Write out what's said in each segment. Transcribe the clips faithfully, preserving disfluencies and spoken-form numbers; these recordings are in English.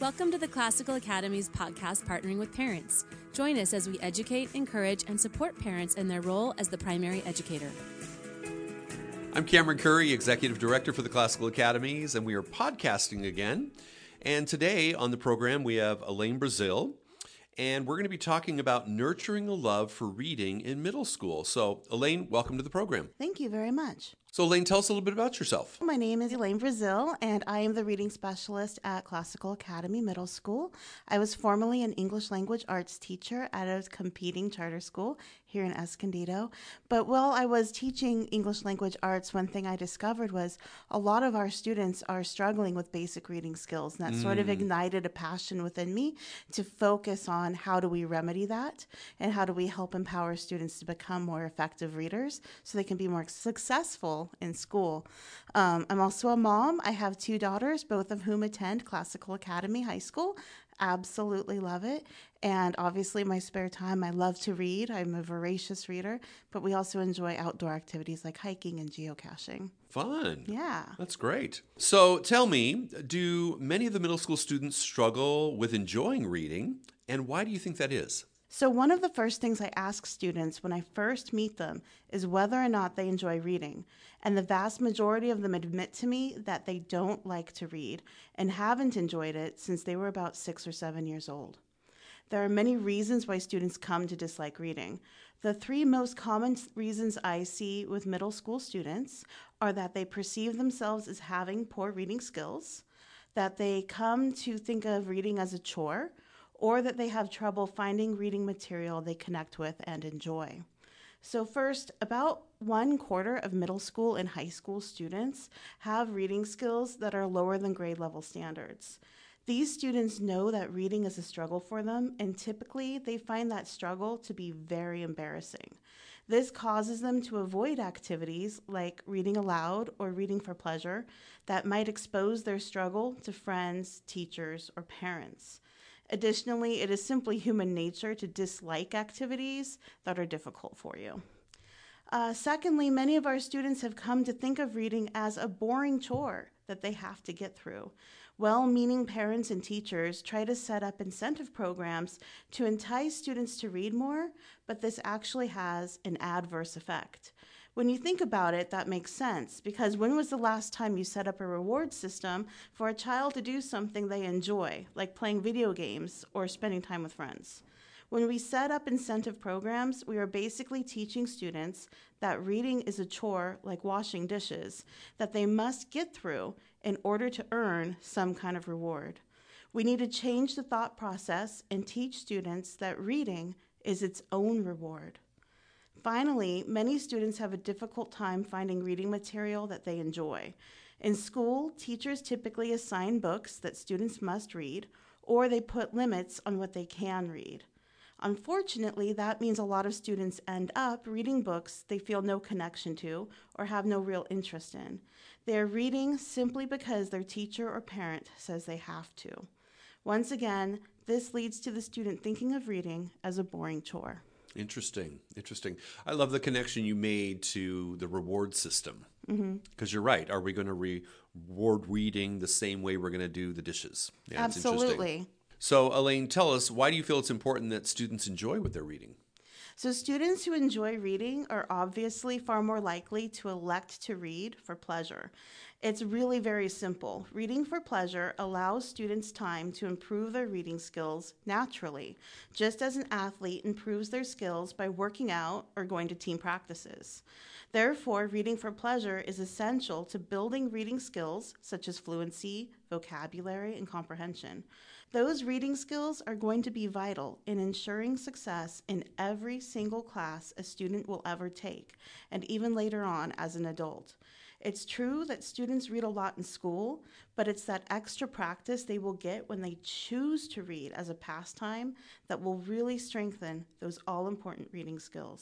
Welcome to the Classical Academy's podcast partnering with parents. Join us as we educate, encourage, and support parents in their role as the primary educator. I'm Cameron Curry, Executive Director for the Classical Academies, and we are podcasting again. And today on the program, we have Elaine Brazil, and we're going to be talking about nurturing a love for reading in middle school. So, Elaine, welcome to the program. Thank you very much. So, Elaine, tell us a little bit about yourself. My name is Elaine Brazil, and I am the reading specialist at Classical Academy Middle School. I was formerly an English language arts teacher at a competing charter school here in Escondido. But while I was teaching English language arts, one thing I discovered was a lot of our students are struggling with basic reading skills. And that mm. sort of ignited a passion within me to focus on how do we remedy that and how do we help empower students to become more effective readers so they can be more successful in school. Um, I'm also a mom. I have two daughters, both of whom attend Classical Academy High School. Absolutely love it. And obviously my spare time, I love to read. I'm a voracious reader, but we also enjoy outdoor activities like hiking and geocaching. Fun. Yeah. That's great. So tell me, do many of the middle school students struggle with enjoying reading? And why do you think that is? So one of the first things I ask students when I first meet them is whether or not they enjoy reading. And the vast majority of them admit to me that they don't like to read and haven't enjoyed it since they were about six or seven years old. There are many reasons why students come to dislike reading. The three most common reasons I see with middle school students are that they perceive themselves as having poor reading skills, that they come to think of reading as a chore, or that they have trouble finding reading material they connect with and enjoy. So first, about one quarter of middle school and high school students have reading skills that are lower than grade level standards. These students know that reading is a struggle for them, and typically they find that struggle to be very embarrassing. This causes them to avoid activities like reading aloud or reading for pleasure that might expose their struggle to friends, teachers, or parents. Additionally, it is simply human nature to dislike activities that are difficult for you. Uh, secondly, many of our students have come to think of reading as a boring chore that they have to get through. Well-meaning parents and teachers try to set up incentive programs to entice students to read more, but this actually has an adverse effect. When you think about it, that makes sense, because when was the last time you set up a reward system for a child to do something they enjoy, like playing video games or spending time with friends? When we set up incentive programs, we are basically teaching students that reading is a chore like washing dishes, that they must get through in order to earn some kind of reward. We need to change the thought process and teach students that reading is its own reward. Finally, many students have a difficult time finding reading material that they enjoy. In school, teachers typically assign books that students must read, or they put limits on what they can read. Unfortunately, that means a lot of students end up reading books they feel no connection to or have no real interest in. They are reading simply because their teacher or parent says they have to. Once again, this leads to the student thinking of reading as a boring chore. Interesting, interesting. I love the connection you made to the reward system. Because mm-hmm. you're right. Are we going to re- reward reading the same way we're going to do the dishes? Yeah, absolutely. So, Elaine, tell us, why do you feel it's important that students enjoy what they're reading? So students who enjoy reading are obviously far more likely to elect to read for pleasure. It's really very simple. Reading for pleasure allows students time to improve their reading skills naturally, just as an athlete improves their skills by working out or going to team practices. Therefore, reading for pleasure is essential to building reading skills such as fluency, vocabulary, and comprehension. Those reading skills are going to be vital in ensuring success in every single class a student will ever take, and even later on as an adult. It's true that students read a lot in school, but it's that extra practice they will get when they choose to read as a pastime that will really strengthen those all-important reading skills.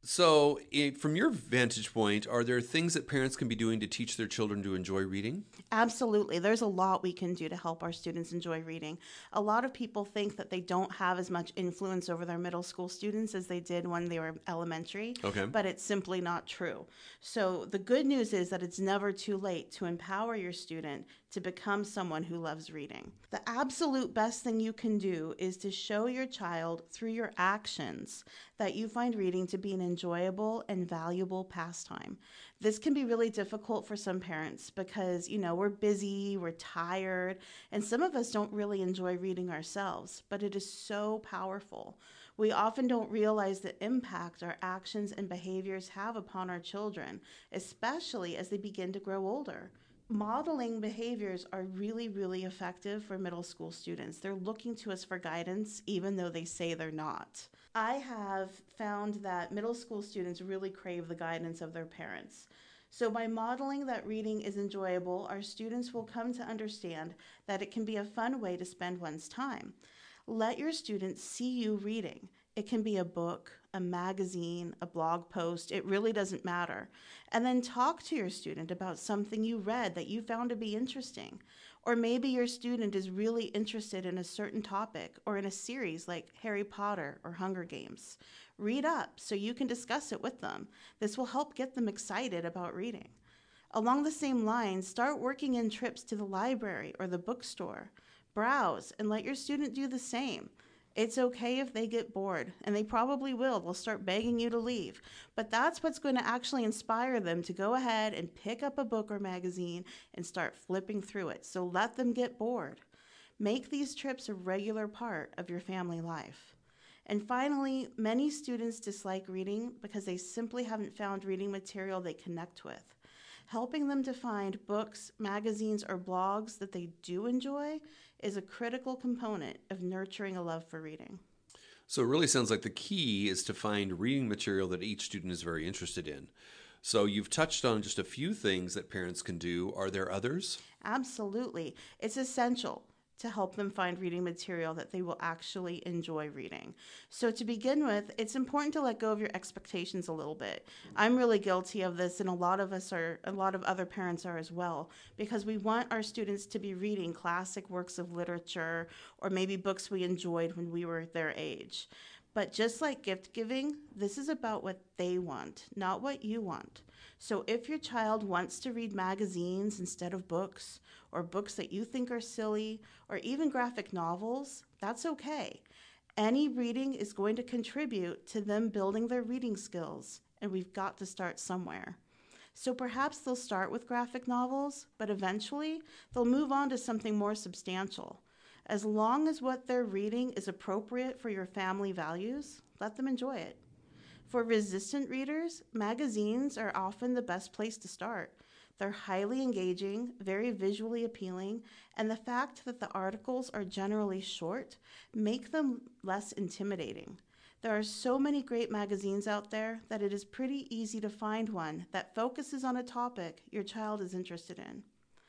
So, i- from your vantage point, are there things that parents can be doing to teach their children to enjoy reading? Absolutely. There's a lot we can do to help our students enjoy reading. A lot of people think that they don't have as much influence over their middle school students as they did when they were elementary, Okay. but it's simply not true. So the good news is that it's never too late to empower your student to become someone who loves reading. The absolute best thing you can do is to show your child through your actions that you find reading to be an enjoyable and valuable pastime. This can be really difficult for some parents because, you know, we're busy, we're tired, and some of us don't really enjoy reading ourselves, but it is so powerful. We often don't realize the impact our actions and behaviors have upon our children, especially as they begin to grow older. Modeling behaviors are really, really effective for middle school students. They're looking to us for guidance, even though they say they're not. I have found that middle school students really crave the guidance of their parents. So by modeling that reading is enjoyable, our students will come to understand that it can be a fun way to spend one's time. Let your students see you reading. It can be a book, a magazine, a blog post. It really doesn't matter. And then talk to your student about something you read that you found to be interesting. Or maybe your student is really interested in a certain topic or in a series like Harry Potter or Hunger Games. Read up so you can discuss it with them. This will help get them excited about reading. Along the same lines, start working in trips to the library or the bookstore. Browse and let your student do the same. It's okay if they get bored, and they probably will. They'll start begging you to leave. But that's what's going to actually inspire them to go ahead and pick up a book or magazine and start flipping through it. So let them get bored. Make these trips a regular part of your family life. And finally, many students dislike reading because they simply haven't found reading material they connect with. Helping them to find books, magazines, or blogs that they do enjoy is a critical component of nurturing a love for reading. So it really sounds like the key is to find reading material that each student is very interested in. So you've touched on just a few things that parents can do. Are there others? Absolutely. It's essential to help them find reading material that they will actually enjoy reading. So to begin with, it's important to let go of your expectations a little bit. I'm really guilty of this, and a lot of us are, a lot of other parents are as well, because we want our students to be reading classic works of literature or maybe books we enjoyed when we were their age. But just like gift giving, this is about what they want, not what you want. So if your child wants to read magazines instead of books, or books that you think are silly, or even graphic novels, that's okay. Any reading is going to contribute to them building their reading skills, and we've got to start somewhere. So perhaps they'll start with graphic novels, but eventually they'll move on to something more substantial. As long as what they're reading is appropriate for your family values, let them enjoy it. For resistant readers, magazines are often the best place to start. They're highly engaging, very visually appealing, and the fact that the articles are generally short make them less intimidating. There are so many great magazines out there that it is pretty easy to find one that focuses on a topic your child is interested in.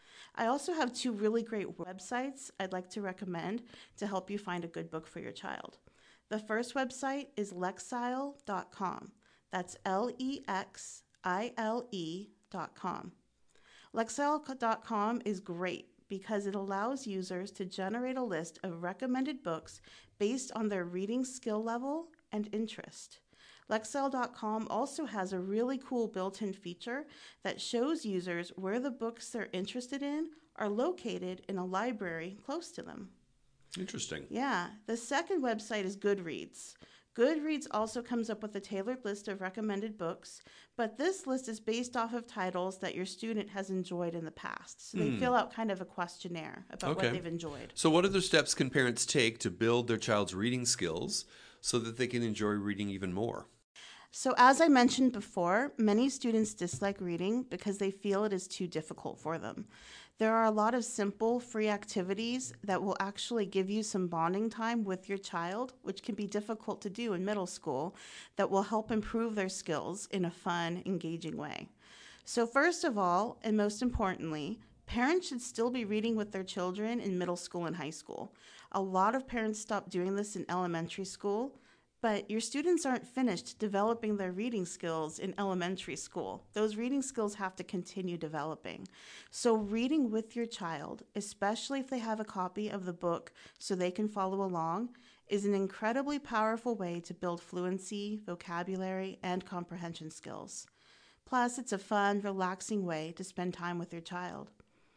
I also have two really great websites I'd like to recommend to help you find a good book for your child. The first website is lexile dot com. That's L E X I L E dot com. Lexile dot com is great because it allows users to generate a list of recommended books based on their reading skill level and interest. Lexile dot com also has a really cool built-in feature that shows users where the books they're interested in are located in a library close to them. Interesting. Yeah. The second website is Goodreads. Goodreads also comes up with a tailored list of recommended books, but this list is based off of titles that your student has enjoyed in the past. So they Hmm. fill out kind of a questionnaire about Okay. what they've enjoyed. So what other steps can parents take to build their child's reading skills so that they can enjoy reading even more? So as I mentioned before, many students dislike reading because they feel it is too difficult for them. There are a lot of simple, free activities that will actually give you some bonding time with your child, which can be difficult to do in middle school, that will help improve their skills in a fun, engaging way. So first of all, and most importantly, parents should still be reading with their children in middle school and high school. A lot of parents stop doing this in elementary school, But your students aren't finished developing their reading skills in elementary school. Those reading skills have to continue developing. So reading with your child, especially if they have a copy of the book so they can follow along, is an incredibly powerful way to build fluency, vocabulary, and comprehension skills. Plus, it's a fun, relaxing way to spend time with your child.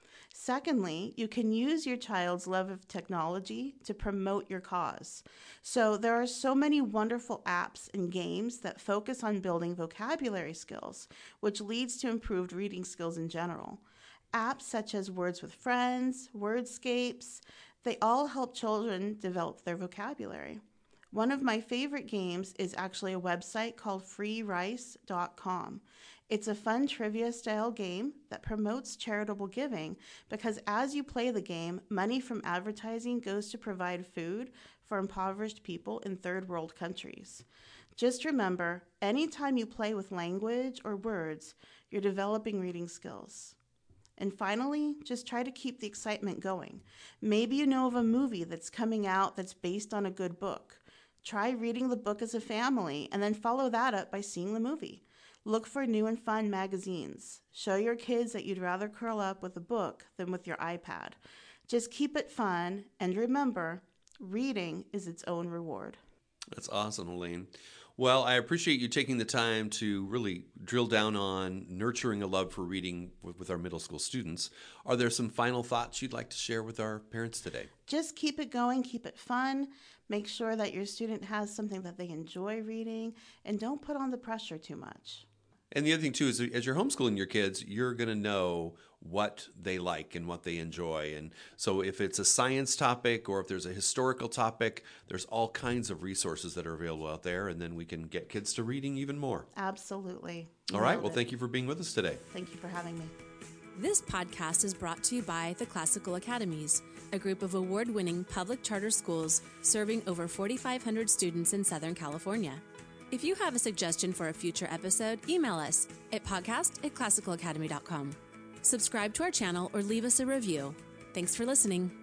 Secondly, you can use your child's love of technology to promote your cause. So there are so many wonderful apps and games that focus on building vocabulary skills, which leads to improved reading skills in general. Apps such as Words with Friends, Wordscapes, they all help children develop their vocabulary. One of my favorite games is actually a website called free rice dot com. It's a fun trivia-style game that promotes charitable giving because as you play the game, money from advertising goes to provide food for impoverished people in third world countries. Just remember, anytime you play with language or words, you're developing reading skills. And finally, just try to keep the excitement going. Maybe you know of a movie that's coming out that's based on a good book. Try reading the book as a family and then follow that up by seeing the movie. Look for new and fun magazines. Show your kids that you'd rather curl up with a book than with your iPad. Just keep it fun, and remember, reading is its own reward. That's awesome, Elaine. Well, I appreciate you taking the time to really drill down on nurturing a love for reading with, with our middle school students. Are there some final thoughts you'd like to share with our parents today? Just keep it going, keep it fun. Make sure that your student has something that they enjoy reading, and don't put on the pressure too much. And the other thing, too, is as you're homeschooling your kids, you're going to know what they like and what they enjoy. And so if it's a science topic or if there's a historical topic, there's all kinds of resources that are available out there, and then we can get kids to reading even more. Absolutely. All right. Well, thank you for being with us today. Thank you for having me. This podcast is brought to you by the Classical Academies, a group of award-winning public charter schools serving over forty-five hundred students in Southern California. If you have a suggestion for a future episode, email us at podcast at classical academy dot com. Subscribe to our channel or leave us a review. Thanks for listening.